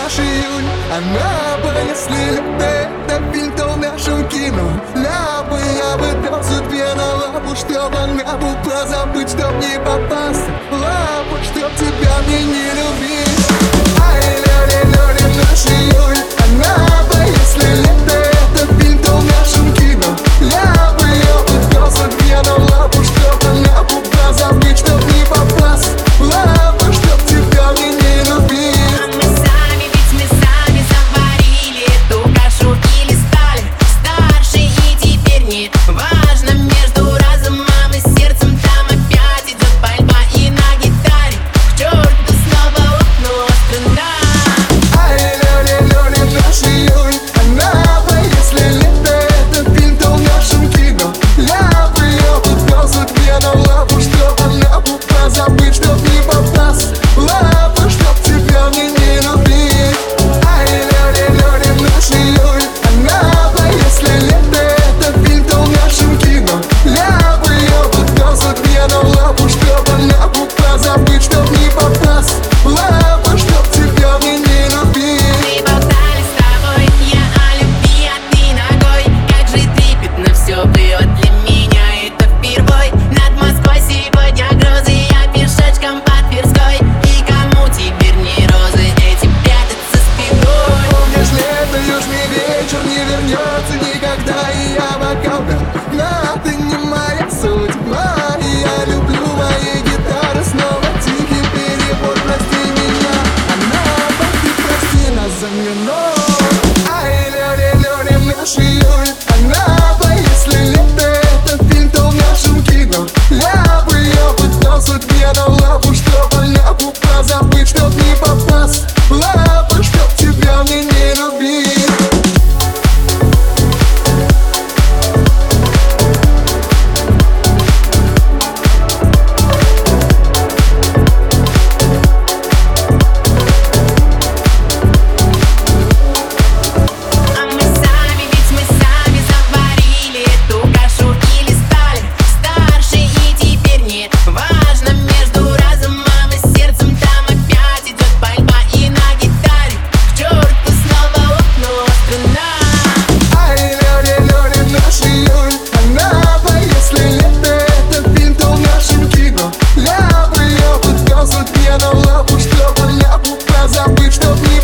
наш июль. Она бы, если это фильм, то в нашем кино. Я бы дал судьбе на лапу, чтоб она бы позабыть, чтоб не попасться. Лапу, чтоб тебя мне не любить. Ай, ля-ля-ля-ля, наш июль. Она бы, если это фильм, то в нашем кино. Я бы дал судьбе на лапу, чтоб она бы позабыть, чтоб не попасться. Лапу, чтоб тебя мне не любить. Мы сами заварили эту кашу или стали старше, и теперь не важно между разумом и сердцем. Там опять идет пальба и на гитаре к черту снова окно струна. Ай, ля-ля-ля-ля, наш июль. Она бы, если это фильм, то в нашем кино. Я бы дал судьбе на лапу, чтоб она бы позабыть, чтоб не попасться. Лапу, чтоб тебя мне не любить. Ай, ля-ля-ля-ля, наш июль. Она бы, если это фильм, то в нашем кино. Я бы дал судьбе на лапу, чтоб она бы позабыть, чтоб не попасться. Лапу, чтоб тебя мне не любить. Мы болтали с тобой, я о любви, а ты ногой. Как же трепетно все было для меня, это впервой. Над Москвой сегодня грозы, я пешочком по Тверской. И кому теперь не розы, эти прятаться спиной. Помнишь, лето, южный вечер не вернется никогда. И я бокал дам, но ты не моя судьба. И я люблю мои гитары, снова тихий перебор. Прости меня, она бы, ты прости нас за минут. Ай, ля-ля-ля-ля, наш июль. Она бы, если это фильм, то в нашем кино. Я бы дал судьбе на лапу, чтоб она бы позабыть, чтоб не попасться. Лапу, чтоб тебя мне не любить. Мы сами заварили эту кашу или стали старше, и теперь не важно между разумом и сердцем. Там опять идет пальба и на гитаре к черту снова окно струна. Ай, ля-ля-ля-ля, наш июль. Она бы, если это фильм, то в нашем кино. Я бы дал судьбе на лапу, чтоб она бы позабыть, чтоб не